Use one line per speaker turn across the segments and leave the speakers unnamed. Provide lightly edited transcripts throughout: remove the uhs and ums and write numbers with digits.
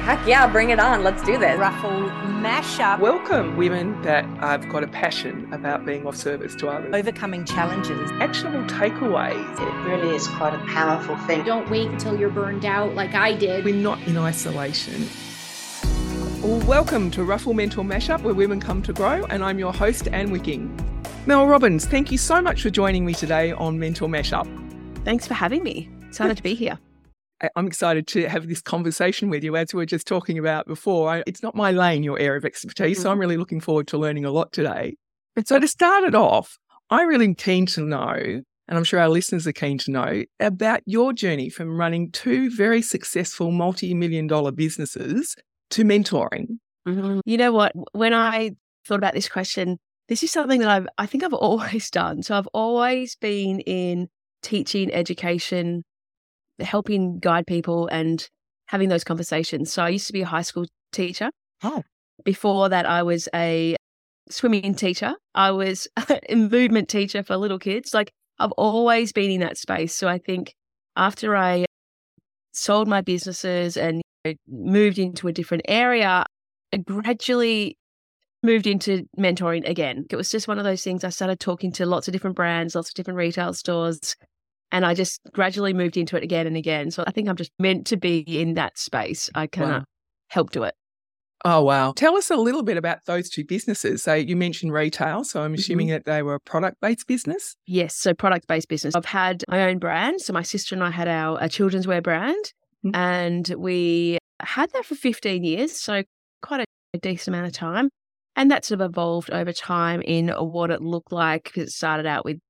Heck yeah, bring it on. Let's do this.
Ruffle mashup.
Welcome women that have got a passion about being of service to others.
Overcoming challenges.
Actionable takeaways.
It really is quite a powerful thing.
Don't wait until you're burned out like I did.
We're not in isolation. Well, welcome to Ruffle Mentor Mashup, where women come to grow, and I'm your host, Anne Wicking. Mel Robbins, thank you so much for joining me today on Mentor Mashup.
Thanks for having me. Excited to be here.
I'm excited to have this conversation with you. As we were just talking about before, it's not my lane, your area of expertise, so I'm really looking forward to learning a lot today. But so to start it off, I'm really keen to know, and I'm sure our listeners are keen to know, about your journey from running two very successful multi-million-dollar businesses to mentoring.
Mm-hmm. You know what? When I thought about this question, this is something that I think I've always done. So I've always been in teaching, education, helping guide people and having those conversations. So I used to be a high school teacher.
Oh.
Before that, I was a swimming teacher. I was a movement teacher for little kids. Like, I've always been in that space. So I think after I sold my businesses and moved into a different area, I gradually moved into mentoring again. It was just one of those things. I started talking to lots of different brands, lots of different retail stores, and I just gradually moved into it again and again. So I think I'm just meant to be in that space. I can help do it.
Oh, wow. Tell us a little bit about those two businesses. So you mentioned retail, so I'm assuming that they were a product-based business?
Yes, so product-based business. I've had my own brand. So my sister and I had our children's wear brand, and we had that for 15 years, so quite a decent amount of time. And that sort of evolved over time in what it looked like, because it started out with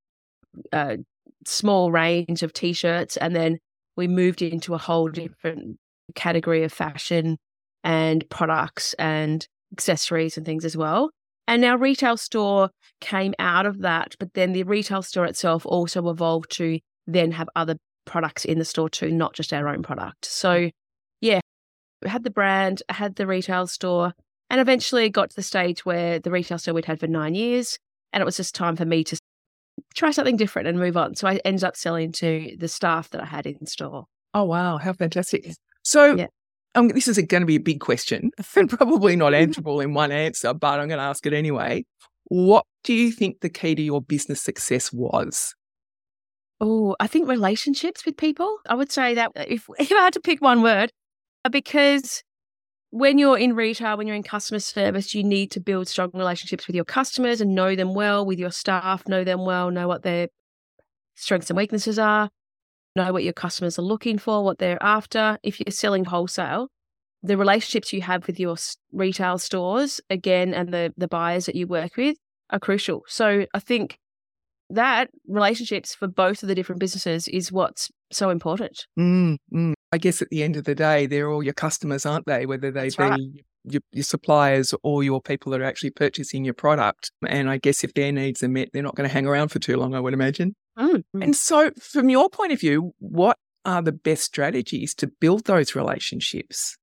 small range of T-shirts, and then we moved into a whole different category of fashion and products and accessories and things as well. And our retail store came out of that, but then the retail store itself also evolved to then have other products in the store too, not just our own product. So yeah, we had the brand, I had the retail store, and eventually got to the stage where the retail store we'd had for 9 years, and it was just time for me to try something different and move on. So I ended up selling to the staff that I had in store.
Oh, wow. How fantastic. So this is going to be a big question and probably not answerable in one answer, but I'm going to ask it anyway. What do you think the key to your business success was?
Oh, I think relationships with people. I would say that if I had to pick one word, because when you're in retail, when you're in customer service, you need to build strong relationships with your customers and know them well, with your staff, know them well, know what their strengths and weaknesses are, know what your customers are looking for, what they're after. If you're selling wholesale, the relationships you have with your retail stores, again, and the buyers that you work with are crucial. So I think that relationships for both of the different businesses is what's so important.
I guess at the end of the day, they're all your customers, aren't they? Whether they
That's
be
right.
your suppliers or your people that are actually purchasing your product. And I guess if their needs are met, they're not going to hang around for too long, I would imagine. And so from your point of view, what are the best strategies to build those relationships?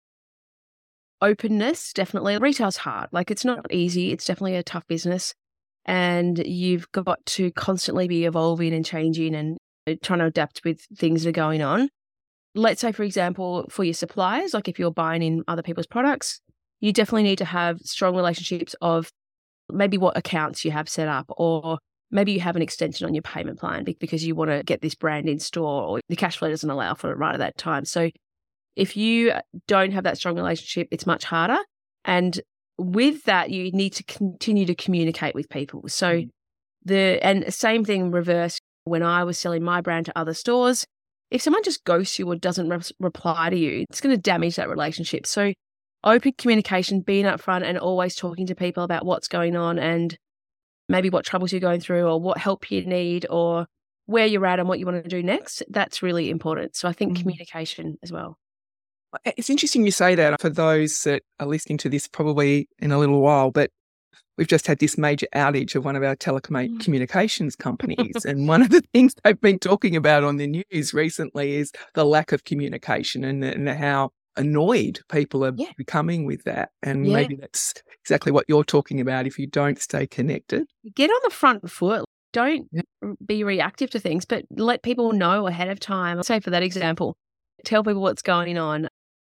Openness, definitely. Retail's hard. Like, it's not easy. It's definitely a tough business. And you've got to constantly be evolving and changing and trying to adapt with things that are going on. Let's say, for example, for your suppliers, like if you're buying in other people's products, you definitely need to have strong relationships of maybe what accounts you have set up, or maybe you have an extension on your payment plan because you want to get this brand in store, or the cash flow doesn't allow for it right at that time. So if you don't have that strong relationship, it's much harder. And with that, you need to continue to communicate with people. So and same thing reverse, when I was selling my brand to other stores, if someone just ghosts you or doesn't reply to you, it's going to damage that relationship. So open communication, being upfront and always talking to people about what's going on and maybe what troubles you're going through or what help you need or where you're at and what you want to do next, that's really important. So I think communication as well.
It's interesting you say that. For those that are listening to this probably in a little while, but we've just had this major outage of one of our telecommunications companies. And one of the things they've been talking about on the news recently is the lack of communication and how annoyed people are becoming with that. And maybe that's exactly what you're talking about. If you don't stay connected,
get on the front foot. Don't be reactive to things, but let people know ahead of time. Say for that example, tell people what's going on.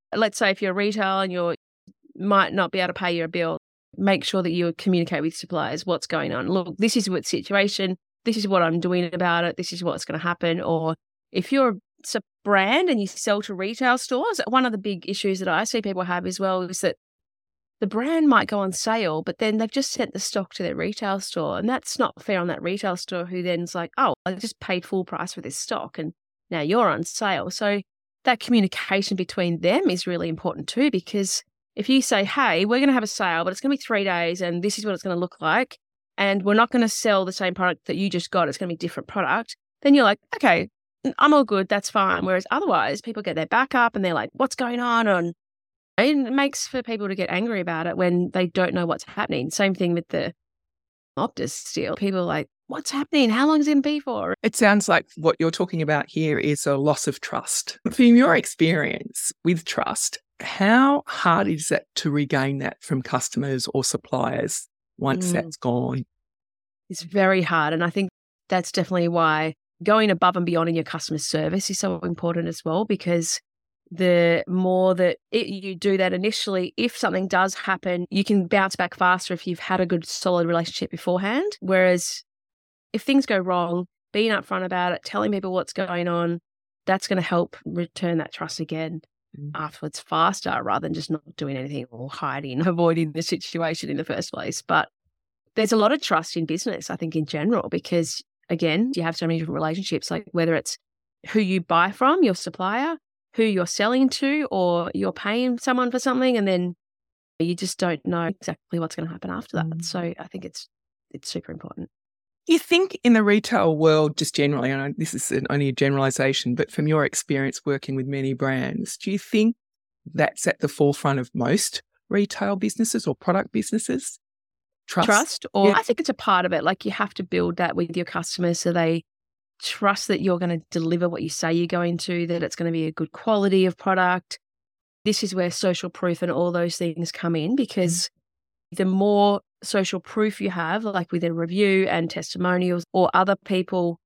let's say if you're retail and you might not be able to pay your bill, make sure that you communicate with suppliers what's going on. Look, this is what situation, this is what I'm doing about it, this is what's going to happen. Or if you're a brand and you sell to retail stores, one of the big issues that I see people have as well is that the brand might go on sale, but then they've just sent the stock to their retail store. And that's not fair on that retail store who then's like, oh, I just paid full price for this stock and now you're on sale. So that communication between them is really important too, because if you say, hey, we're going to have a sale, but it's going to be 3 days and this is what it's going to look like, and we're not going to sell the same product that you just got, it's going to be a different product, then you're like, okay, I'm all good, that's fine. Whereas otherwise, people get their back up and they're like, what's going on? And it makes for people to get angry about it when they don't know what's happening. Same thing with the Optus deal. People are like, what's happening? How long is it going to be for?
It sounds like what you're talking about here is a loss of trust. From your experience with trust, how hard is that to regain that from customers or suppliers once that's gone?
It's very hard. And I think that's definitely why going above and beyond in your customer service is so important as well, because the more that you do that initially, if something does happen, you can bounce back faster if you've had a good, solid relationship beforehand. Whereas if things go wrong, being upfront about it, telling people what's going on, that's going to help return that trust again afterwards faster, rather than just not doing anything or hiding, avoiding the situation in the first place. But there's a lot of trust in business, I think, in general, because, again, you have so many different relationships, like whether it's who you buy from, your supplier, who you're selling to, or you're paying someone for something, and then you just don't know exactly what's going to happen after that. So I think it's super important.
You think in the retail world, just generally, I know this is only a generalisation, but from your experience working with many brands, do you think that's at the forefront of most retail businesses or product businesses? Trust?
Or I think it's a part of it. Like, you have to build that with your customers so they trust that you're going to deliver what you say you're going to, that it's going to be a good quality of product. This is where social proof and all those things come in, because the more social proof you have, like with a review and testimonials or other people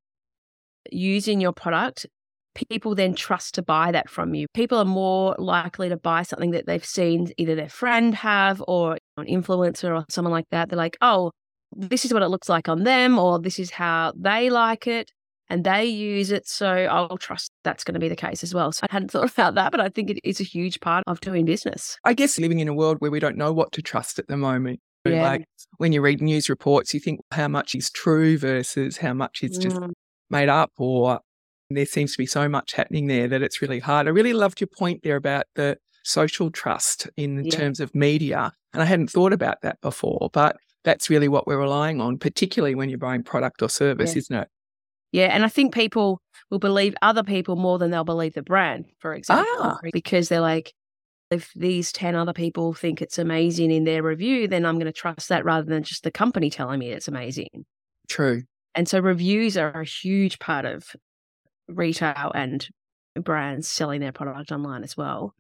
using your product, people then trust to buy that from you. People are more likely to buy something that they've seen either their friend have or an influencer or someone like that. They're like, oh, this is what it looks like on them, or this is how they like it and they use it, so I'll trust that's going to be the case as well. So I hadn't thought about that, but I think it is a huge part of doing business.
I guess living in a world where we don't know what to trust at the moment.
Yeah.
Like when you read news reports, you think how much is true versus how much is just made up, or there seems to be so much happening there that it's really hard. I really loved your point there about the social trust in terms of media. And I hadn't thought about that before, but that's really what we're relying on, particularly when you're buying product or service, isn't it?
Yeah, and I think people will believe other people more than they'll believe the brand, for example, because they're like, if these 10 other people think it's amazing in their review, then I'm going to trust that rather than just the company telling me it's amazing.
True.
And so reviews are a huge part of retail and brands selling their product online as well.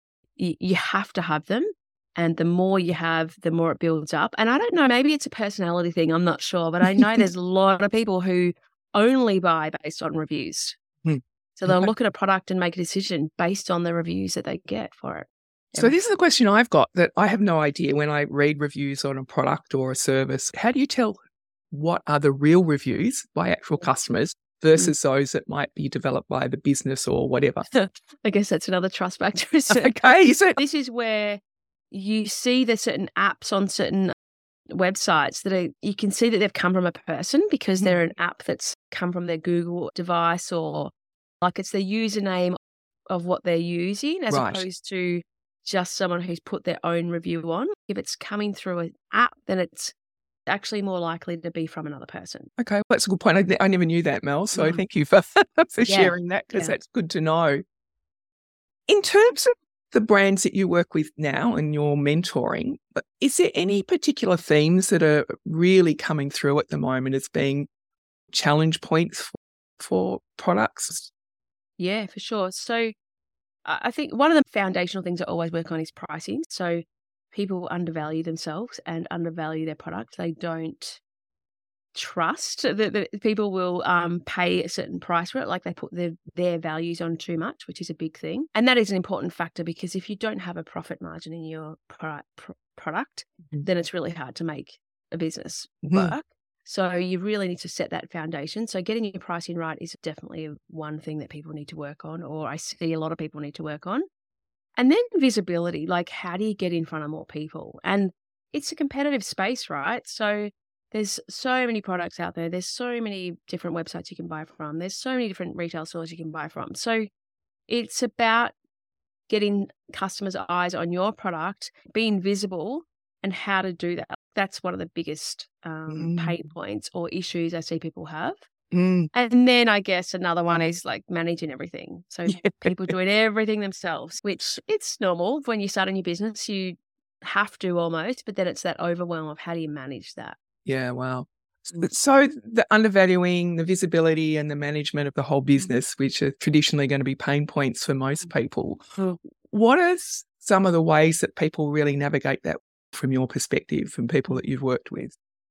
You have to have them. And the more you have, the more it builds up. And I don't know, maybe it's a personality thing, I'm not sure. But I know there's a lot of people who only buy based on reviews. So they'll look at a product and make a decision based on the reviews that they get for it.
So this is a question I've got that I have no idea when I read reviews on a product or a service. How do you tell what are the real reviews by actual customers versus those that might be developed by the business or whatever?
I guess that's another trust factor, isn't it?
Okay.
This is where you see there's certain apps on certain websites that you can see that they've come from a person because they're an app that's come from their Google device, or like it's their username of what they're using as opposed to just someone who's put their own review on. If it's coming through an app, then it's actually more likely to be from another person.
Okay, well, that's a good point. I never knew that, Mel, so thank you for sharing that, because that's good to know. In terms of the brands that you work with now and your mentoring, is there any particular themes that are really coming through at the moment as being challenge points for products?
Yeah, for sure. So I think one of the foundational things I always work on is pricing. So people undervalue themselves and undervalue their product. They don't trust that people will pay a certain price for it, like they put their values on too much, which is a big thing. And that is an important factor, because if you don't have a profit margin in your product, then it's really hard to make a business work. So you really need to set that foundation. So getting your pricing right is definitely one thing that people need to work on, or I see a lot of people need to work on. And then visibility, like how do you get in front of more people? And it's a competitive space, right? So there's so many products out there. There's so many different websites you can buy from. There's so many different retail stores you can buy from. So it's about getting customers' eyes on your product, being visible, and how to do that. That's one of the biggest pain points or issues I see people have. And then I guess another one is like managing everything. So people doing everything themselves, which it's normal when you start a new business, you have to almost, but then it's that overwhelm of how do you manage that?
Yeah, wow. So the undervaluing, the visibility and the management of the whole business, which are traditionally going to be pain points for most people. What are some of the ways that people really navigate that from your perspective, from people that you've worked with?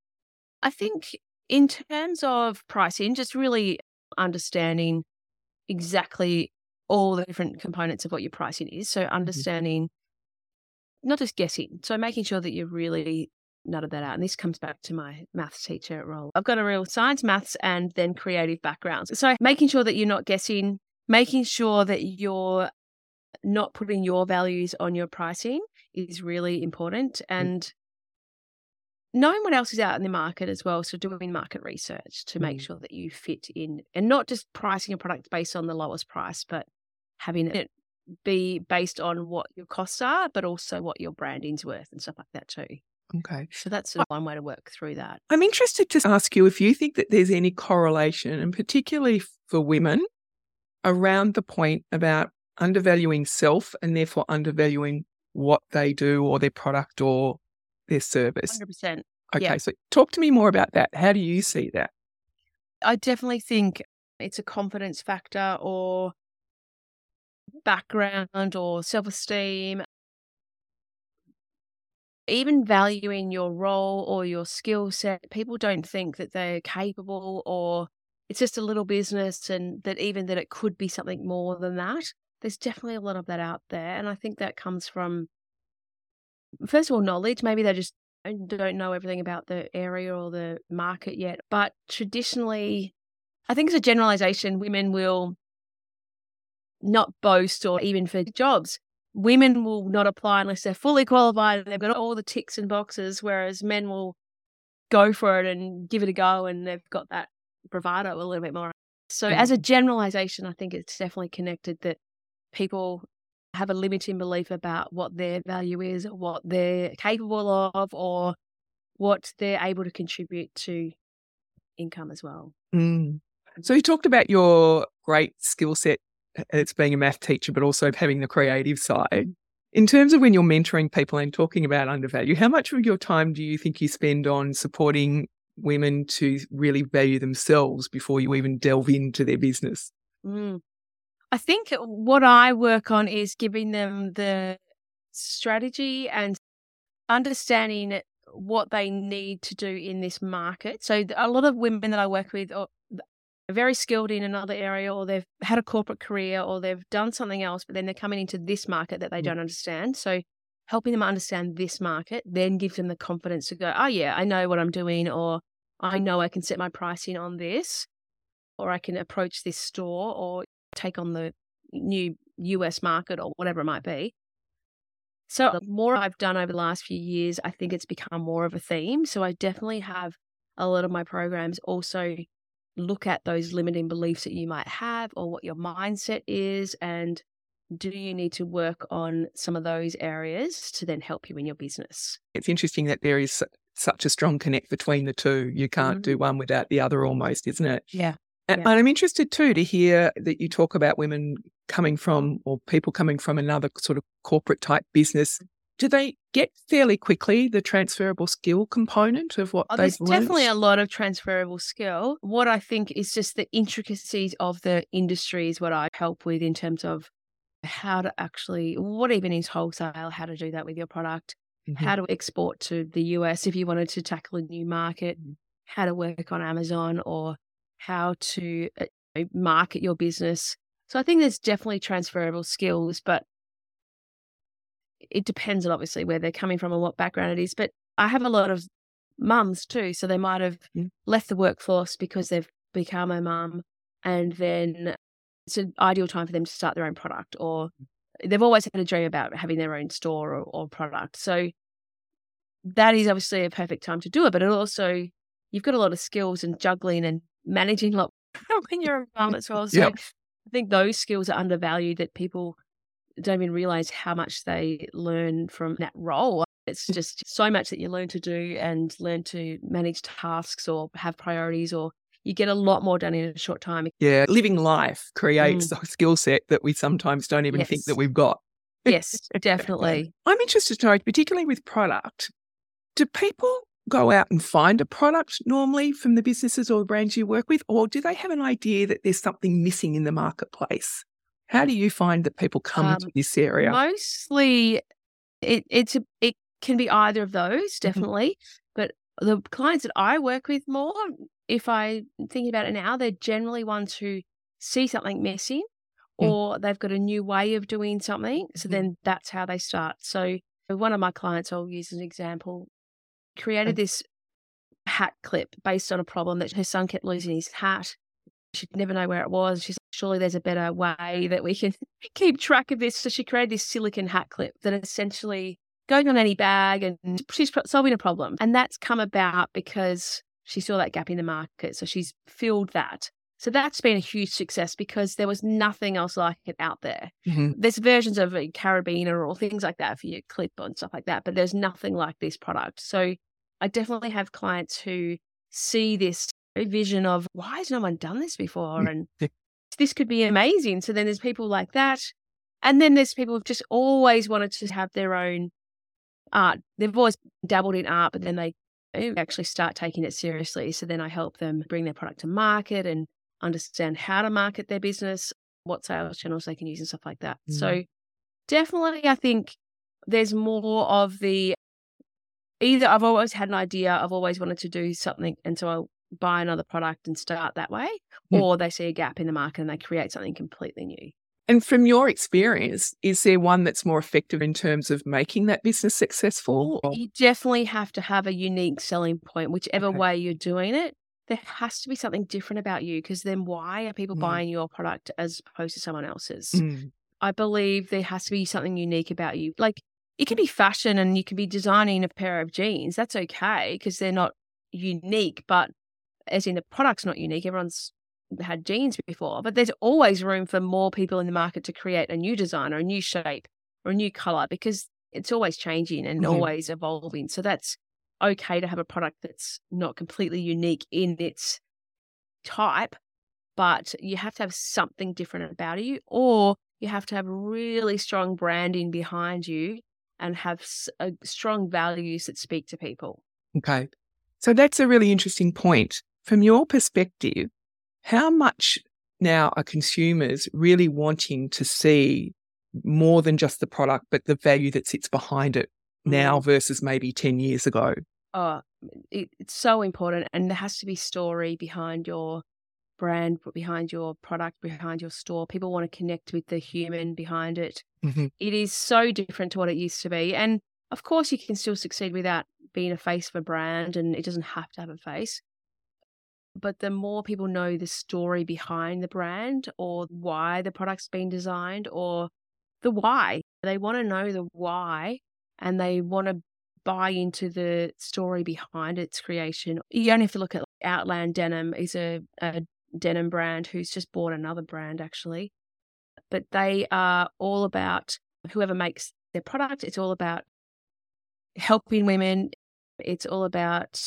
I think in terms of pricing, just really understanding exactly all the different components of what your pricing is. So understanding, not just guessing. So making sure that you really nutted that out. And this comes back to my maths teacher role. I've got a real science, maths, and then creative background. So making sure that you're not guessing, making sure that you're not putting your values on your pricing is really important. And knowing what else is out in the market as well. So doing market research to make sure that you fit in, and not just pricing a product based on the lowest price, but having it be based on what your costs are, but also what your branding's worth and stuff like that too.
Okay.
So that's one way to work through that.
I'm interested to ask you if you think that there's any correlation, and particularly for women, around the point about undervaluing self and therefore undervaluing what they do or their product or their service.
100%.
Okay,
yeah.
so talk to me more about that. How do you see that?
I definitely think it's a confidence factor or background or self-esteem. Even valuing your role or your skill set, people don't think that they're capable, or it's just a little business, and that even that it could be something more than that. There's definitely a lot of that out there. And I think that comes from, first of all, knowledge. Maybe they just don't know everything about the area or the market yet. But traditionally, I think it's a generalization. Women will not boast, or even for jobs, women will not apply unless they're fully qualified and they've got all the ticks and boxes, whereas men will go for it and give it a go, and they've got that bravado a little bit more. So as a generalization, I think it's definitely connected that people have a limiting belief about what their value is, or what they're capable of, or what they're able to contribute to income as well.
So you talked about your great skill set as being a math teacher, but also having the creative side. In terms of when you're mentoring people and talking about undervalue, how much of your time do you think you spend on supporting women to really value themselves before you even delve into their business?
I think what I work on is giving them the strategy and understanding what they need to do in this market. So a lot of women that I work with are very skilled in another area, or they've had a corporate career, or they've done something else, but then they're coming into this market that they don't understand. So helping them understand this market then gives them the confidence to go, oh yeah, I know what I'm doing, or I know I can set my pricing on this, or I can approach this store or take on the new US market or whatever it might be. So the more I've done over the last few years, I think it's become more of a theme. So I definitely have a lot of my programs also look at those limiting beliefs that you might have, or what your mindset is, and do you need to work on some of those areas to then help you in your business?
It's interesting that there is such a strong connect between the two. You can't do one without the other almost, isn't it?
Yeah.
And I'm interested too to hear that you talk about women coming from, or people coming from another sort of corporate type business. Do they get fairly quickly the transferable skill component of what they've
There's
learned?
definitely a lot of transferable skill. What I think is just the intricacies of the industry is what I help with, in terms of how to actually, what even is wholesale, how to do that with your product, how to export to the US if you wanted to tackle a new market, how to work on Amazon or how to market your business. So I think there's definitely transferable skills, but it depends on obviously where they're coming from and what background it is. But I have a lot of mums too. So they might have left the workforce because they've become a mum, and then it's an ideal time for them to start their own product, or they've always had a dream about having their own store or product. So that is obviously a perfect time to do it. But it also, you've got a lot of skills and juggling and managing a lot when you're a mum as well. So I think those skills are undervalued, that people don't even realize how much they learn from that role. It's just so much that you learn to do and learn to manage tasks or have priorities, or you get a lot more done in a short time.
Yeah, living life creates a skill set that we sometimes don't even think that we've got.
Yes, definitely.
I'm interested to know, particularly with product, do people go out and find a product normally from the businesses or the brands you work with, or do they have an idea that there's something missing in the marketplace? How do you find that people come to this area?
Mostly it can be either of those, definitely. But the clients that I work with more, if I think about it now, they're generally ones who see something missing or they've got a new way of doing something. So then that's how they start. So one of my clients, I'll use as an example, created this hat clip based on a problem that her son kept losing his hat. She'd never know where it was. She's like, surely there's a better way that we can keep track of this. So she created this silicone hat clip that essentially goes on any bag, and she's solving a problem. And that's come about because she saw that gap in the market. So she's filled that. So that's been a huge success because there was nothing else like it out there. There's versions of a carabiner or things like that for your clip and stuff like that, but there's nothing like this product. So I definitely have clients who see this vision of, why has no one done this before? And this could be amazing. So then there's people like that. And then there's people who've just always wanted to have their own art. They've always dabbled in art, but then they actually start taking it seriously. So then I help them bring their product to market and understand how to market their business, what sales channels they can use and stuff like that. So definitely I think there's more of the, either I've always had an idea, I've always wanted to do something, and so I'll buy another product and start that way, or they see a gap in the market and they create something completely new.
And from your experience, is there one that's more effective in terms of making that business successful?
You definitely have to have a unique selling point, whichever way you're doing it. There has to be something different about you, because then why are people buying your product as opposed to someone else's? I believe there has to be something unique about you. Like, it can be fashion and you can be designing a pair of jeans. That's okay because they're not unique, but as in the product's not unique. Everyone's had jeans before, but there's always room for more people in the market to create a new design or a new shape or a new color, because it's always changing and always evolving. So that's okay to have a product that's not completely unique in its type, but you have to have something different about you, or you have to have really strong branding behind you and have strong values that speak to people.
Okay. So that's a really interesting point. From your perspective, how much now are consumers really wanting to see more than just the product, but the value that sits behind it now versus maybe 10 years ago?
Oh, it's so important. And there has to be story behind your brand, behind your product, behind your store. People want to connect with the human behind it. It is so different to what it used to be. And of course, you can still succeed without being a face of a brand, and it doesn't have to have a face. But the more people know the story behind the brand, or why the product's been designed, or the why, they want to know the why, and they want to buy into the story behind its creation. You only have to look at Outland Denim is a denim brand who's just bought another brand actually. But they are all about, whoever makes their product, it's all about helping women. It's all about,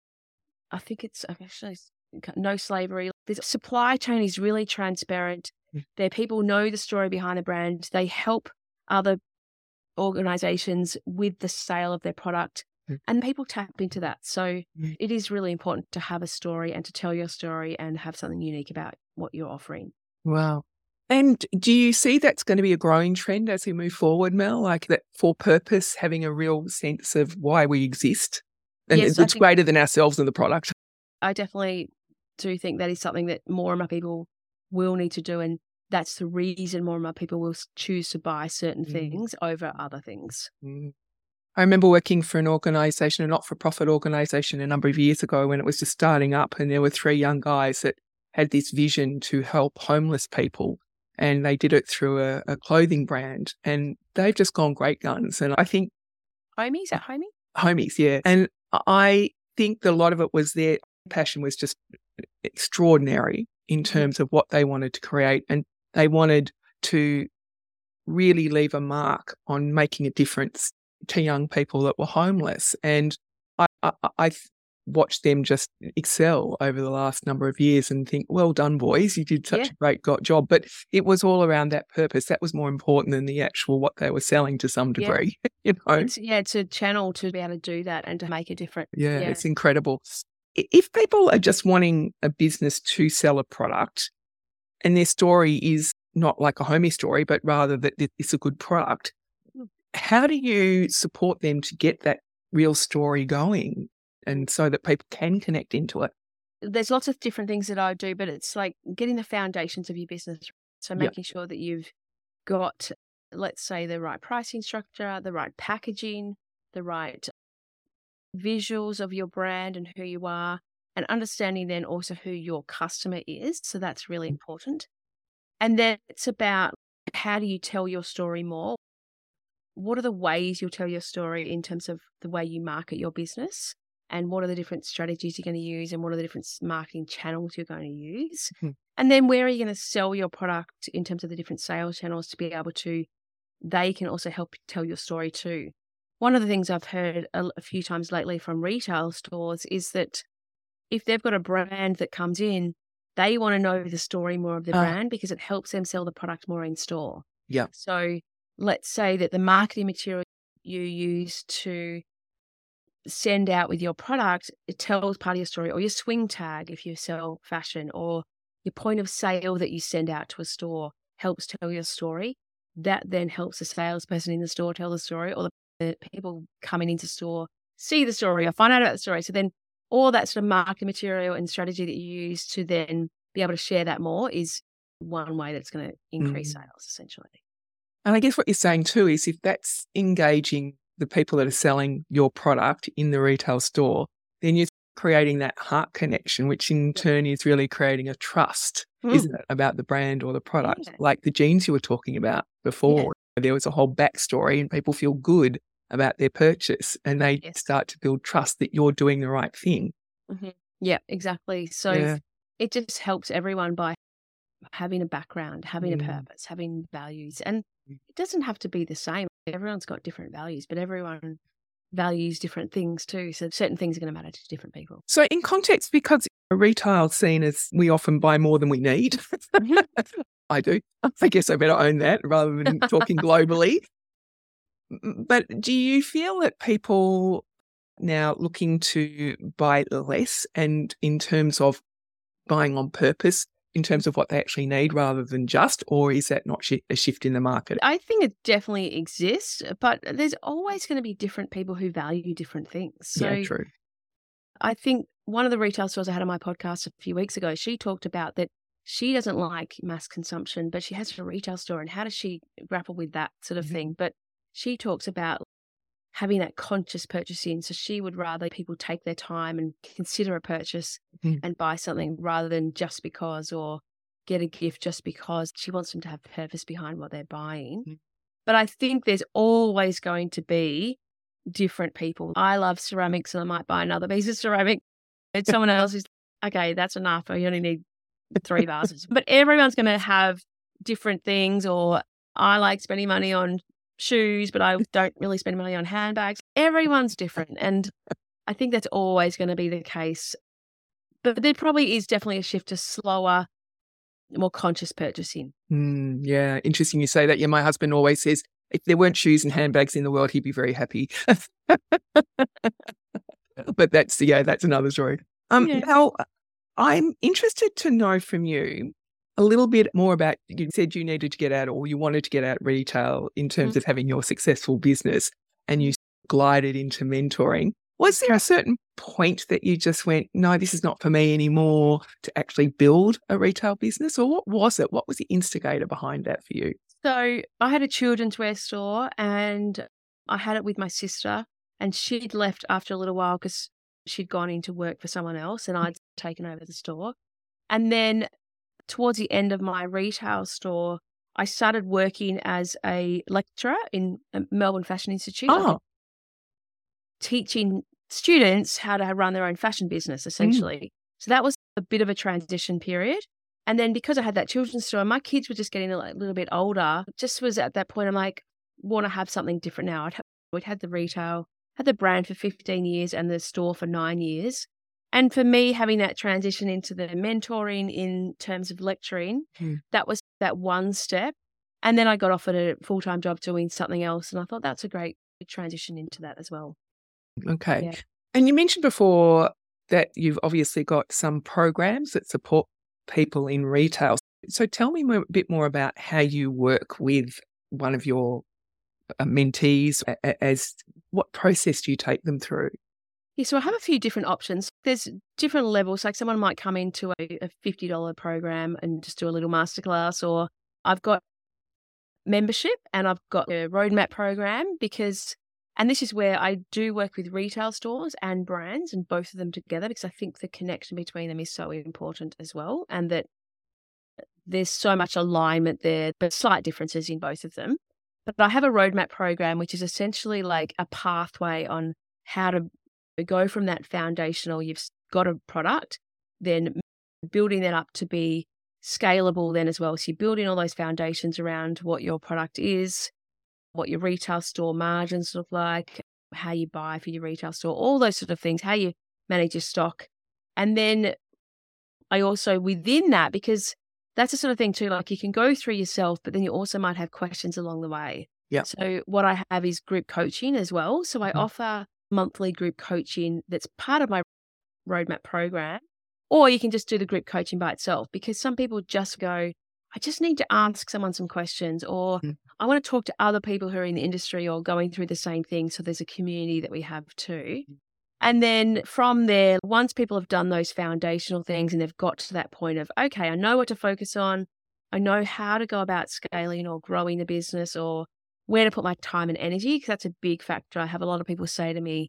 I think it's actually no slavery. The supply chain is really transparent. Their people know the story behind the brand. They help other organizations with the sale of their product, and people tap into that. So it is really important to have a story and to tell your story and have something unique about what you're offering.
Wow. And do you see that's going to be a growing trend as we move forward, Mel? Like that for purpose, having a real sense of why we exist? And
Yes,
it's greater than ourselves and the product.
I definitely do think that is something that more and more people will need to do. And that's the reason more and more people will choose to buy certain things over other things.
I remember working for an organisation, a not-for-profit organisation, a number of years ago when it was just starting up, and there were 3 young guys that had this vision to help homeless people, and they did it through a clothing brand, and they've just gone great guns. And I think
Homies, is that Homie?
Homies, yeah. And I think that a lot of it was their passion was just extraordinary in terms of what they wanted to create, and they wanted to really leave a mark on making a difference to young people that were homeless. And I watched them just excel over the last number of years and think, well done, boys, you did such a great job. But it was all around that purpose. That was more important than the actual what they were selling to some degree. You know?
It's a channel to be able to do that and to make a difference.
Yeah, it's incredible. If people are just wanting a business to sell a product and their story is not like a homie story, but rather that it's a good product, how do you support them to get that real story going and so that people can connect into it?
There's lots of different things that I do, but it's like getting the foundations of your business. So making sure that you've got, let's say, the right pricing structure, the right packaging, the right visuals of your brand and who you are, and understanding then also who your customer is. So that's really important. And then it's about how do you tell your story more? What are the ways you'll tell your story in terms of the way you market your business? And what are the different strategies you're going to use? And what are the different marketing channels you're going to use? And then where are you going to sell your product in terms of the different sales channels to be able to, they can also help tell your story too. One of the things I've heard a few times lately from retail stores is that if they've got a brand that comes in, they want to know the story more of the brand because it helps them sell the product more in store.
Yeah.
So let's say that the marketing material you use to send out with your product, it tells part of your story, or your swing tag if you sell fashion, or your point of sale that you send out to a store helps tell your story. That then helps the salesperson in the store tell the story, or the people coming into store see the story or find out about the story. So then all that sort of marketing material and strategy that you use to then be able to share that more is one way that's going to increase sales, essentially.
And I guess what you're saying too is if that's engaging the people that are selling your product in the retail store, then you're creating that heart connection, which in turn is really creating a trust, isn't it, about the brand or the product? Like the jeans you were talking about before, there was a whole backstory and people feel good about their purchase and they start to build trust that you're doing the right thing.
Yeah, exactly. So it just helps everyone by having a background, having a purpose, having values. And it doesn't have to be the same. Everyone's got different values, but everyone values different things too. So certain things are going to matter to different people.
So in context, because retail seen as we often buy more than we need. I do. I guess I better own that rather than talking globally. But do you feel that people now looking to buy less and in terms of buying on purpose, in terms of what they actually need rather than just, or is that not a shift in the market?
I think it definitely exists, but there's always going to be different people who value different things. So
yeah, true.
I think one of the retail stores I had on my podcast a few weeks ago, she talked about that she doesn't like mass consumption, but she has a retail store, and how does she grapple with that sort of thing? But she talks about having that conscious purchasing. So she would rather people take their time and consider a purchase and buy something rather than just because, or get a gift just because. She wants them to have purpose behind what they're buying. But I think there's always going to be different people. I love ceramics and I might buy another piece of ceramic. It's someone else who's, okay, that's enough. I only need 3 vases. But everyone's going to have different things, or I like spending money on shoes, but I don't really spend money on handbags. Everyone's different. And I think that's always going to be the case. But there probably is definitely a shift to slower, more conscious purchasing.
Yeah, interesting you say that. Yeah, my husband always says if there weren't shoes and handbags in the world, he'd be very happy. But that's another story. Now, I'm interested to know from you a little bit more about, you said you needed to get out, or you wanted to get out retail in terms of having your successful business, and you glided into mentoring. Was there a certain point that you just went, no, this is not for me anymore, to actually build a retail business? Or what was it? What was the instigator behind that for you?
So I had a children's wear store and I had it with my sister, and she'd left after a little while because she'd gone into work for someone else and I'd taken over the store. And then towards the end of my retail store, I started working as a lecturer in Melbourne Fashion Institute,
Oh,
teaching students how to run their own fashion business, essentially. So that was a bit of a transition period. And then because I had that children's store, my kids were just getting a little bit older. Just was at that point, I'm like, want to have something different now. We'd had the retail, had the brand for 15 years and the store for 9 years. And for me, having that transition into the mentoring in terms of lecturing, that was that one step. And then I got offered a full-time job doing something else. And I thought that's a great transition into that as well.
okay.
Yeah.
And you mentioned before that you've obviously got some programs that support people in retail. So tell me a bit more about how you work with one of your mentees. As what process do you take them through?
Yeah, so I have a few different options. There's different levels. Like someone might come into a $50 program and just do a little masterclass, or I've got membership and I've got a roadmap program and this is where I do work with retail stores and brands and both of them together, because I think the connection between them is so important as well, and that there's so much alignment there, but slight differences in both of them. But I have a roadmap program, which is essentially like a pathway on how to go from that foundational, you've got a product, then building that up to be scalable then as well. So you're building all those foundations around what your product is, what your retail store margins look like, how you buy for your retail store, all those sort of things, how you manage your stock. And then I also within that, because that's the sort of thing too, like you can go through yourself, but then you also might have questions along the way.
Yeah.
So what I have is group coaching as well. So I offer monthly group coaching that's part of my roadmap program, or you can just do the group coaching by itself, because some people just go, I just need to ask someone some questions, or I want to talk to other people who are in the industry or going through the same thing. So there's a community that we have too. And then from there, once people have done those foundational things and they've got to that point of, okay, I know what to focus on, I know how to go about scaling or growing the business, or where to put my time and energy, because that's a big factor. I have a lot of people say to me,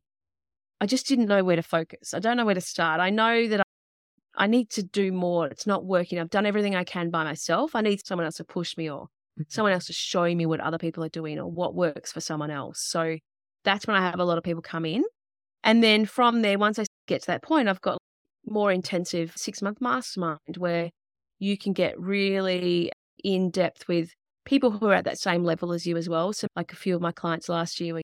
I just didn't know where to focus. I don't know where to start. I know that I need to do more. It's not working. I've done everything I can by myself. I need someone else to push me, or someone else to show me what other people are doing or what works for someone else. So that's when I have a lot of people come in. And then from there, once I get to that point, I've got more intensive 6-month mastermind where you can get really in depth with people who are at that same level as you as well. So like a few of my clients last year were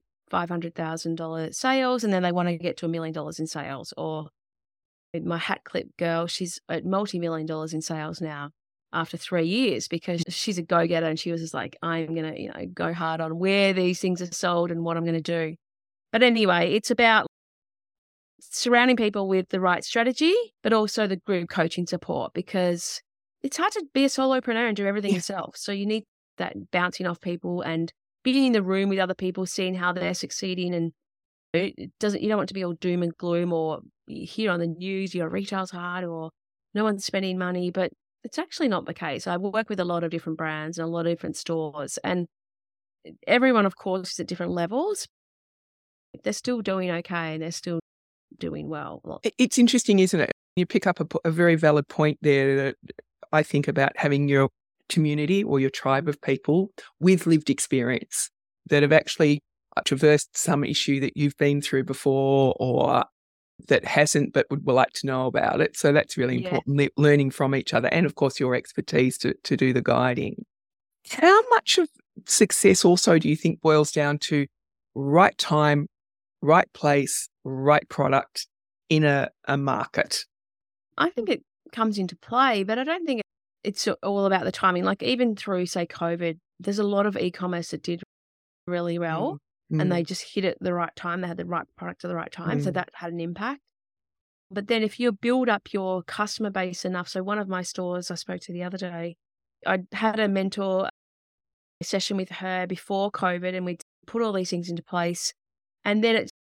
$500,000 sales, and then they want to get to $1 million in sales. Or my hat clip girl, she's at multi-million dollars in sales now after 3 years, because she's a go-getter and she was just like, I'm going to, go hard on where these things are sold and what I'm going to do. But anyway, it's about surrounding people with the right strategy, but also the group coaching support, because it's hard to be a solopreneur and do everything yourself. So you need that bouncing off people and being in the room with other people, seeing how they're succeeding. And you don't want to be all doom and gloom, or you hear on the news, your retail's hard or no one's spending money, but it's actually not the case. I work with a lot of different brands and a lot of different stores, and everyone, of course, is at different levels. They're still doing okay and they're still doing well.
It's interesting, isn't it? You pick up a very valid point there that I think about having your community or your tribe of people with lived experience that have actually traversed some issue that you've been through before, or that hasn't but would like to know about it. So that's really important, learning from each other, and of course your expertise to do the guiding. How much of success also do you think boils down to right time, right place, right product in a market?
I think it comes into play, but I don't think it's all about the timing. Like even through, say, COVID, there's a lot of e-commerce that did really well and they just hit it at the right time. They had the right product at the right time. So that had an impact. But then if you build up your customer base enough, so one of my stores I spoke to the other day, I had a mentor session with her before COVID and we put all these things into place. And then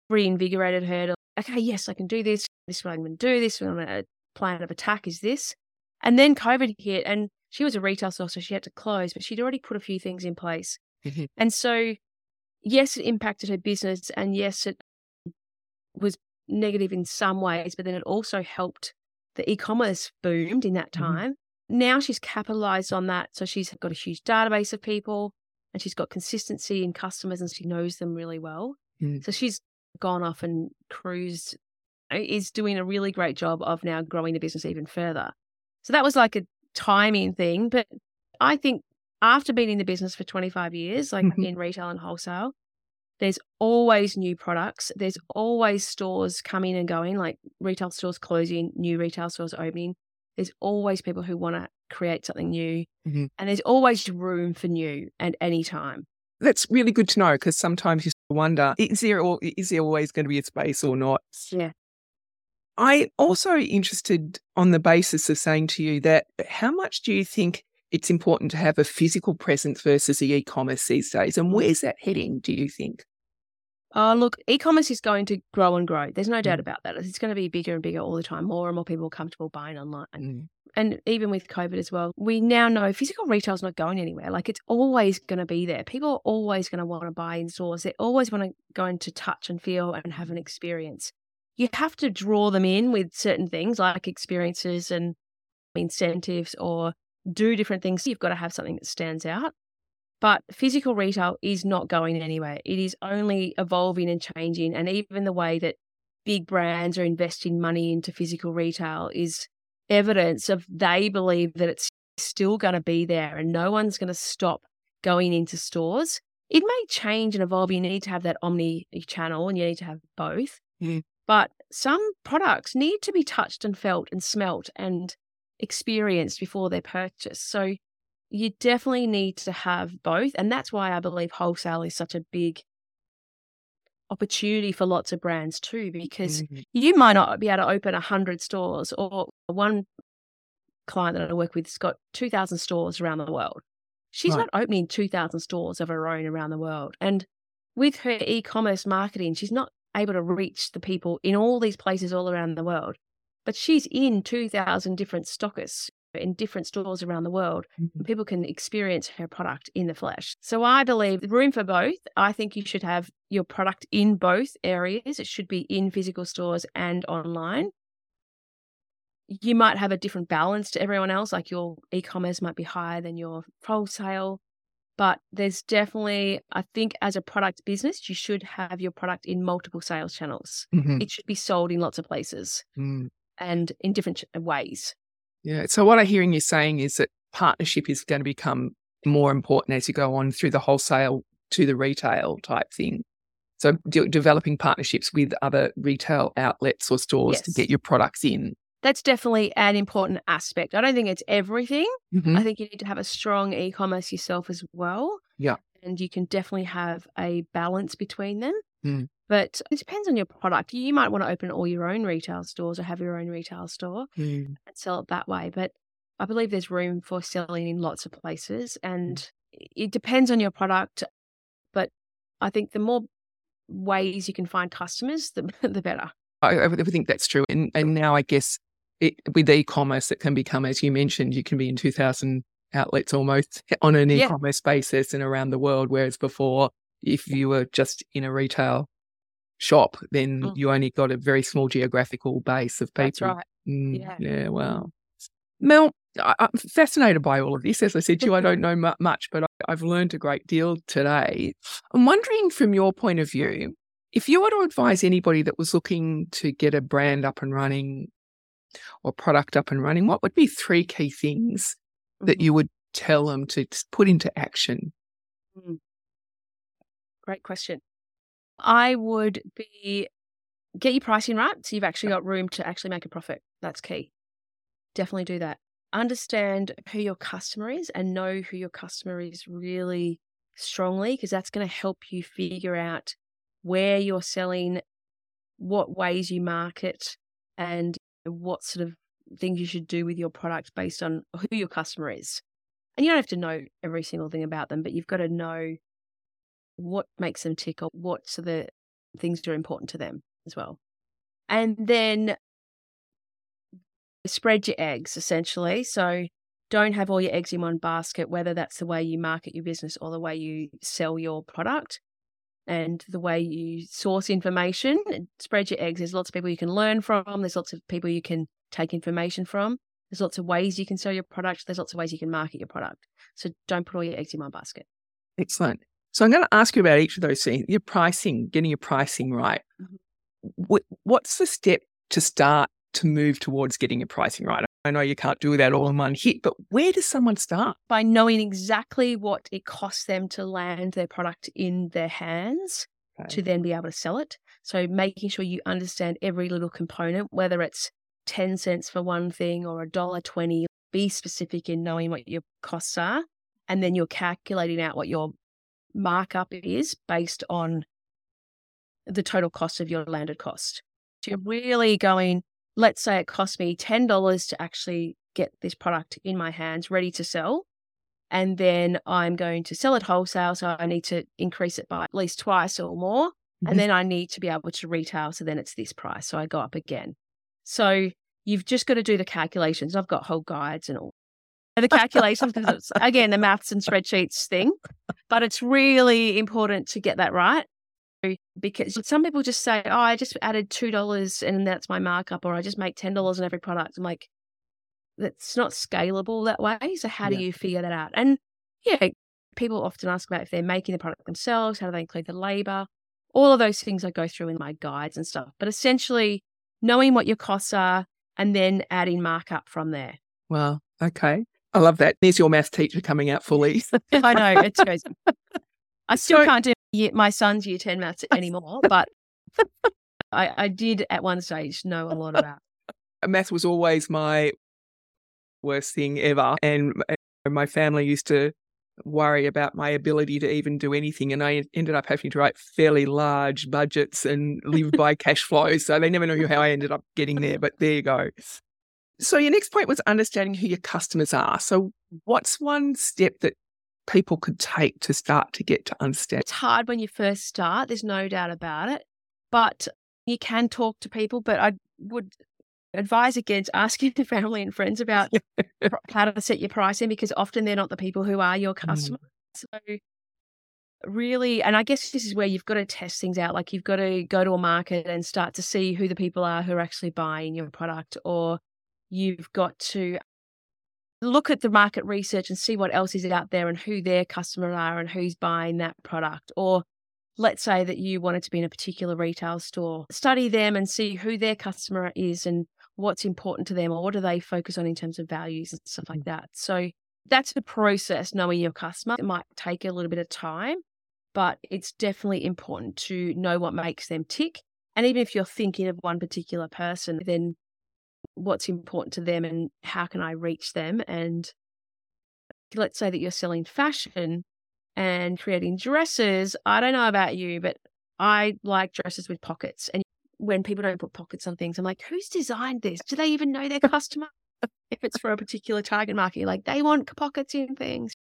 reinvigorated her to, okay, yes, I can do this. This is what I'm going to do. This is what I'm going to plan of attack is this. And then COVID hit and she was a retail store, so she had to close, but she'd already put a few things in place. And so, yes, it impacted her business and yes, it was negative in some ways, but then it also helped the e-commerce boomed in that time. Now she's capitalized on that. So she's got a huge database of people and she's got consistency in customers and she knows them really well. So she's gone off and cruised, is doing a really great job of now growing the business even further. So that was like a timing thing. But I think after being in the business for 25 years, like in retail and wholesale, there's always new products. There's always stores coming and going, like retail stores closing, new retail stores opening. There's always people who want to create something new. And there's always room for new at any time.
That's really good to know because sometimes you wonder, is there always going to be a space or not?
Yeah.
I'm also interested on the basis of saying to you that how much do you think it's important to have a physical presence versus the e-commerce these days? And where's that heading, do you think?
Oh, look, e-commerce is going to grow and grow. There's no doubt about that. It's going to be bigger and bigger all the time. More and more people are comfortable buying online. And even with COVID as well, we now know physical retail is not going anywhere. Like it's always going to be there. People are always going to want to buy in stores. They always want to go into touch and feel and have an experience. You have to draw them in with certain things like experiences and incentives or do different things. You've got to have something that stands out. But physical retail is not going anywhere. It is only evolving and changing. And even the way that big brands are investing money into physical retail is evidence of they believe that it's still going to be there and no one's going to stop going into stores. It may change and evolve. You need to have that omni-channel and you need to have both. But some products need to be touched and felt and smelt and experienced before they're purchased. So you definitely need to have both. And that's why I believe wholesale is such a big opportunity for lots of brands too, because you might not be able to open 100 stores, or one client that I work with has got 2,000 stores around the world. She's not opening 2,000 stores of her own around the world. And with her e-commerce marketing, she's not able to reach the people in all these places all around the world. But she's in 2,000 different stockists in different stores around the world. And people can experience her product in the flesh. So I believe room for both. I think you should have your product in both areas. It should be in physical stores and online. You might have a different balance to everyone else, like your e-commerce might be higher than your wholesale. But there's definitely, I think as a product business, you should have your product in multiple sales channels. It should be sold in lots of places and in different ways.
Yeah. So what I'm hearing you saying is that partnership is going to become more important as you go on through the wholesale to the retail type thing. So developing partnerships with other retail outlets or stores to get your products in.
That's definitely an important aspect. I don't think it's everything. I think you need to have a strong e-commerce yourself as well.
Yeah.
And you can definitely have a balance between them. But it depends on your product. You might want to open all your own retail stores or have your own retail store and sell it that way. But I believe there's room for selling in lots of places. And it depends on your product. But I think the more ways you can find customers, the better.
I think that's true. And now I guess with e-commerce, it can become, as you mentioned, you can be in 2,000 outlets almost on an e-commerce basis and around the world. Whereas before, if you were just in a retail shop, then you only got a very small geographical base of people.
That's right.
Yeah, wow. Mel, I'm fascinated by all of this. As I said to you, I don't know much, but I've learned a great deal today. I'm wondering from your point of view, if you were to advise anybody that was looking to get a brand up and running or product up and running, what would be 3 key things that you would tell them to put into action?
Great question. I would get your pricing right so you've actually got room to actually make a profit. That's key. Definitely do that. Understand who your customer is and know who your customer is really strongly, because that's going to help you figure out where you're selling, what ways you market, and what sort of things you should do with your product based on who your customer is. And you don't have to know every single thing about them, but you've got to know what makes them tick or what's the things that are important to them as well. And then spread your eggs, essentially. So don't have all your eggs in one basket, whether that's the way you market your business or the way you sell your product and the way you source information. Spread your eggs. There's lots of people you can learn from. There's lots of people you can take information from. There's lots of ways you can sell your product. There's lots of ways you can market your product. So don't put all your eggs in one basket.
Excellent. So I'm going to ask you about each of those things. Your pricing, getting your pricing right.
Mm-hmm.
What's the step to start to move towards getting your pricing right? I know you can't do that all in one hit, but where does someone start?
By knowing exactly what it costs them to land their product in their hands to then be able to sell it. So making sure you understand every little component, whether it's 10 cents for one thing or $1.20, be specific in knowing what your costs are. And then you're calculating out what your markup is based on the total cost of your landed cost. So you're really going, let's say it cost me $10 to actually get this product in my hands ready to sell. And then I'm going to sell it wholesale. So I need to increase it by at least twice or more. Mm-hmm. And then I need to be able to retail. So then it's this price. So I go up again. So you've just got to do the calculations. I've got whole guides and all the calculations because it's, again, the maths and spreadsheets thing. But it's really important to get that right. Because some people just say, oh, I just added $2 and that's my markup, or I just make $10 on every product. I'm like, that's not scalable that way. So how do you figure that out? And people often ask about if they're making the product themselves, how do they include the labor? All of those things I go through in my guides and stuff. But essentially knowing what your costs are and then adding markup from there.
Wow. Okay. I love that. There's your maths teacher coming out fully.
I know. It's crazy. I still can't do my son's year 10 maths anymore, but I did at one stage know a lot about it.
Maths was always my worst thing ever. And my family used to worry about my ability to even do anything. And I ended up having to write fairly large budgets and live by cash flow. So they never knew how I ended up getting there, but there you go. So your next point was understanding who your customers are. So what's one step that people could take to start to get to understand?
It's hard when you first start. There's no doubt about it. But you can talk to people. But I would advise against asking the family and friends about how to set your pricing, because often they're not the people who are your customer. So really, and I guess this is where you've got to test things out. Like you've got to go to a market and start to see who the people are who are actually buying your product, or you've got to look at the market research and see what else is out there and who their customers are and who's buying that product. Or let's say that you wanted to be in a particular retail store, study them and see who their customer is and what's important to them, or what do they focus on in terms of values and stuff like that. So that's the process, knowing your customer. It might take a little bit of time, but it's definitely important to know what makes them tick. And even if you're thinking of one particular person, then what's important to them and how can I reach them? And let's say that you're selling fashion and creating dresses. I don't know about you, but I like dresses with pockets. And when people don't put pockets on things, I'm like, who's designed this? Do they even know their customer? If it's for a particular target market, like they want pockets in things.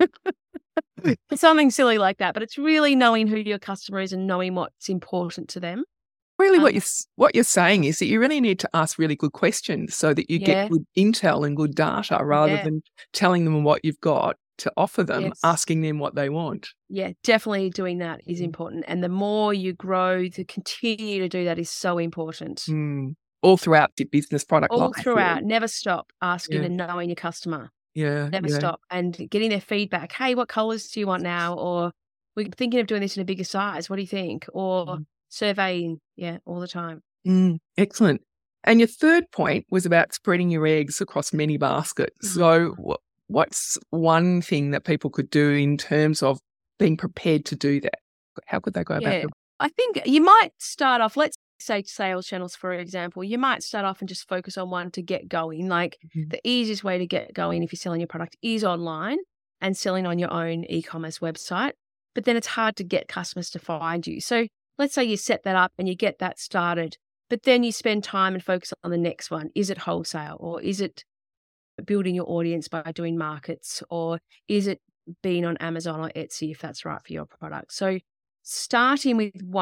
Something silly like that. But it's really knowing who your customer is and knowing what's important to them.
Really, what you're saying is that you really need to ask really good questions so that you get good intel and good data, rather than telling them what you've got to offer them, asking them what they want.
Yeah, definitely doing that is important. And the more you grow, to continue to do that is so important.
All throughout your business product life.
All throughout. Never stop asking and knowing your customer. Never stop. And getting their feedback. Hey, what colours do you want now? Or we're thinking of doing this in a bigger size. What do you think? Or surveying, all the time.
Excellent. And your third point was about spreading your eggs across many baskets. So what's one thing that people could do in terms of being prepared to do that? How could they go about it?
I think you might start off, let's say sales channels, for example. You might start off and just focus on one to get going. Like the easiest way to get going if you're selling your product is online and selling on your own e-commerce website. But then it's hard to get customers to find you. So let's say you set that up and you get that started, but then you spend time and focus on the next one. Is it wholesale, or is it building your audience by doing markets, or is it being on Amazon or Etsy if that's right for your product? So starting with one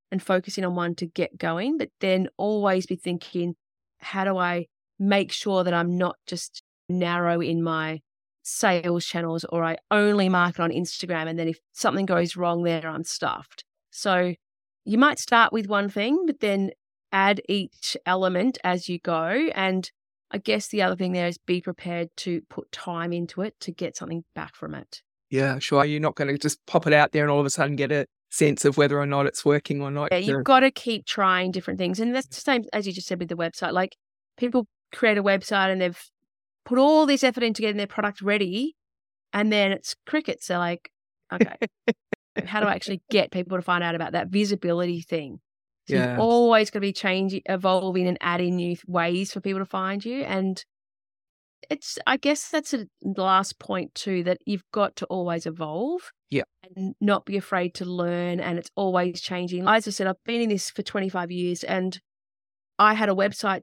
and focusing on one to get going, but then always be thinking, how do I make sure that I'm not just narrow in my sales channels, or I only market on Instagram, and then if something goes wrong there, I'm stuffed. So you might start with one thing, but then add each element as you go. And I guess the other thing there is be prepared to put time into it to get something back from it.
Yeah, sure. You're not going to just pop it out there and all of a sudden get a sense of whether or not it's working or not.
Yeah, you've got to keep trying different things. And that's the same as you just said with the website. Like, people create a website and they've put all this effort into getting their product ready, and then it's crickets. They're like, okay, how do I actually get people to find out about that visibility thing? So you've always got to be changing, evolving, and adding new ways for people to find you. And I guess that's the last point too, that you've got to always evolve.
Yeah.
And not be afraid to learn, and it's always changing. As I said, I've been in this for 25 years, and I had a website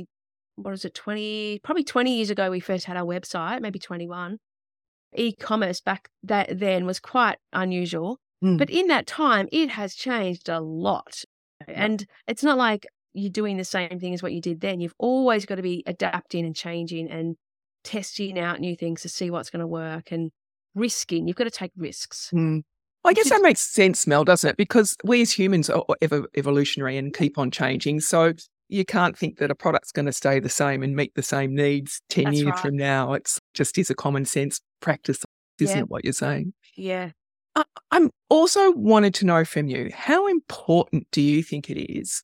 probably 20 years ago we first had our website, maybe 21. E-commerce back then was quite unusual. But in that time, it has changed a lot. And it's not like you're doing the same thing as what you did then. You've always got to be adapting and changing and testing out new things to see what's going to work, and risking. You've got to take risks.
I guess that makes sense, Mel, doesn't it? Because we as humans are evolutionary and keep on changing. So you can't think that a product's going to stay the same and meet the same needs 10 years from now. It's just is a common sense practice, isn't it, what you're saying?
Yeah.
I'm also wanted to know from you, how important do you think it is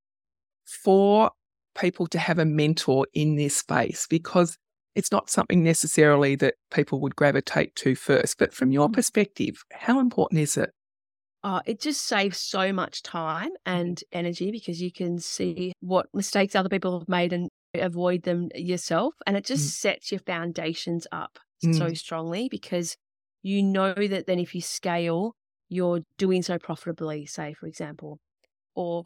for people to have a mentor in this space? Because it's not something necessarily that people would gravitate to first. But from your perspective, how important is it?
It just saves so much time and energy, because you can see what mistakes other people have made and avoid them yourself. And it just sets your foundations up so strongly, because you know that then if you scale, you're doing so profitably, say, for example. Or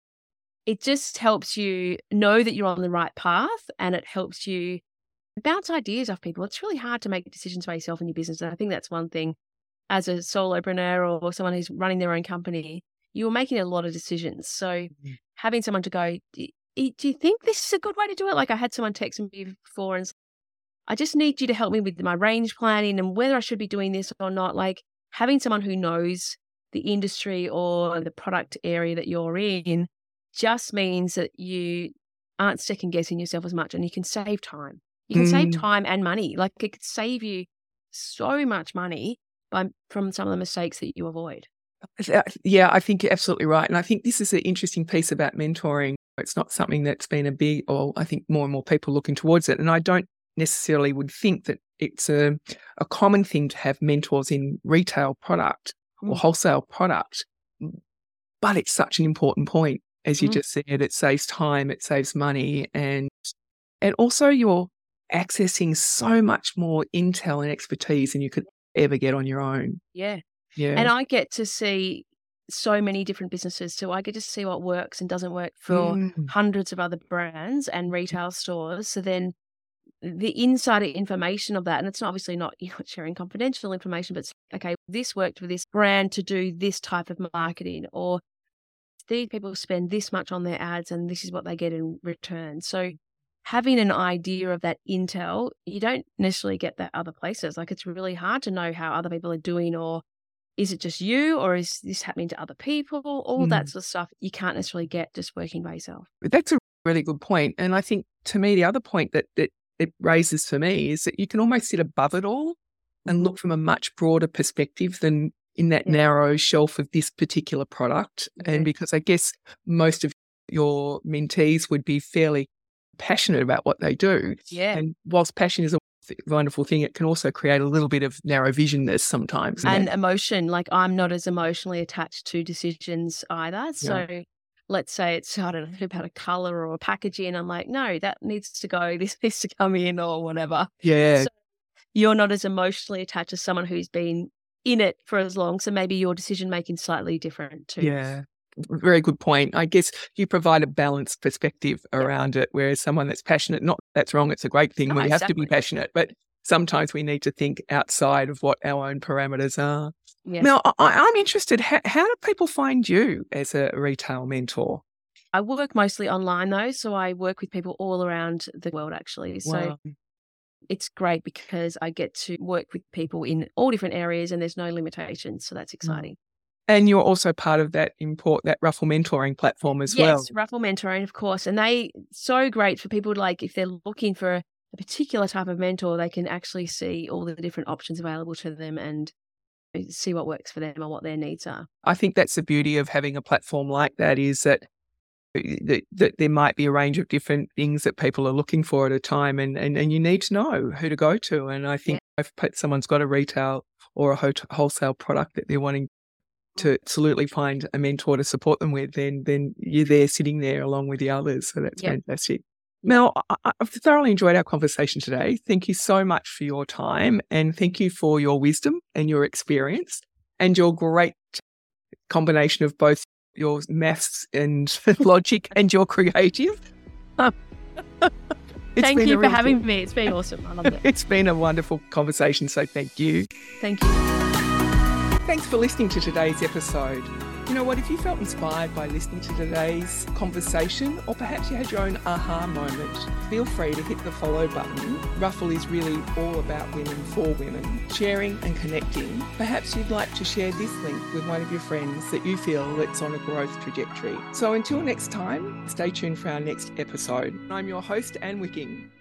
it just helps you know that you're on the right path, and it helps you bounce ideas off people. It's really hard to make decisions by yourself in your business. And I think that's one thing. As a solopreneur or someone who's running their own company, you're making a lot of decisions. So having someone to go, do you think this is a good way to do it? Like, I had someone text me before and say, I just need you to help me with my range planning and whether I should be doing this or not. Like, having someone who knows the industry or the product area that you're in just means that you aren't second guessing yourself as much, and you can save time. You can save time and money. Like, it could save you so much money from some of the mistakes that you avoid.
Yeah, I think you're absolutely right. And I think this is an interesting piece about mentoring. It's not something that's been a big, or I think more and more people looking towards it. And I don't necessarily would think that it's a common thing to have mentors in retail product or wholesale product. But it's such an important point. As you just said, it saves time, it saves money, and also you're accessing so much more intel and expertise than you could ever get on your own.
Yeah. And I get to see so many different businesses too. I get to see what works and doesn't work for hundreds of other brands and retail stores. So then the insider information of that, and it's obviously not sharing confidential information, but it's, okay, this worked for this brand to do this type of marketing, or these people spend this much on their ads and this is what they get in return. So having an idea of that intel, you don't necessarily get that other places. Like, it's really hard to know how other people are doing, or is it just you, or is this happening to other people? All that sort of stuff you can't necessarily get just working by yourself.
That's a really good point. And I think, to me, the other point that it raises for me is that you can almost sit above it all and look from a much broader perspective than in that narrow shelf of this particular product. And because I guess most of your mentees would be fairly passionate about what they do.
Yeah.
And whilst passion is a wonderful thing, it can also create a little bit of narrow visionness sometimes.
And emotion. Like, I'm not as emotionally attached to decisions either. So let's say it's, I don't know, about a colour or a packaging. I'm like, no, that needs to go. This needs to come in, or whatever.
Yeah.
So you're not as emotionally attached as someone who's been in it for as long. So maybe your decision making slightly different too.
Yeah. Very good point. I guess you provide a balanced perspective around it, whereas someone that's passionate, not that's wrong, it's a great thing. We have to be passionate, but sometimes we need to think outside of what our own parameters are.
Yes.
Now, I'm interested, how do people find you as a retail mentor?
I work mostly online though, so I work with people all around the world actually. So
Wow.
it's great because I get to work with people in all different areas and there's no limitations. So that's exciting.
And you're also part of that Ruffle mentoring platform as well.
Yes, Ruffle Mentoring, of course. And they so great for people like if they're looking for a particular type of mentor, they can actually see all the different options available to them and see what works for them and what their needs are.
I think that's the beauty of having a platform like that, is that there might be a range of different things that people are looking for at a time, and you need to know who to go to. And I think if someone's got a retail or a wholesale product that they're wanting to absolutely find a mentor to support them with, then you're there sitting there along with the others. So that's fantastic. Mel, I've thoroughly enjoyed our conversation today. Thank you so much for your time, and thank you for your wisdom and your experience and your great combination of both your maths and logic and your creative.
Thank you for having me. It's been awesome. I love it.
It's been a wonderful conversation, so thank you.
Thank you.
Thanks for listening to today's episode. You know what, if you felt inspired by listening to today's conversation, or perhaps you had your own aha moment, feel free to hit the follow button. Ruffle is really all about women for women, sharing and connecting. Perhaps you'd like to share this link with one of your friends that you feel that's on a growth trajectory. So until next time, stay tuned for our next episode. I'm your host, Anne Wicking.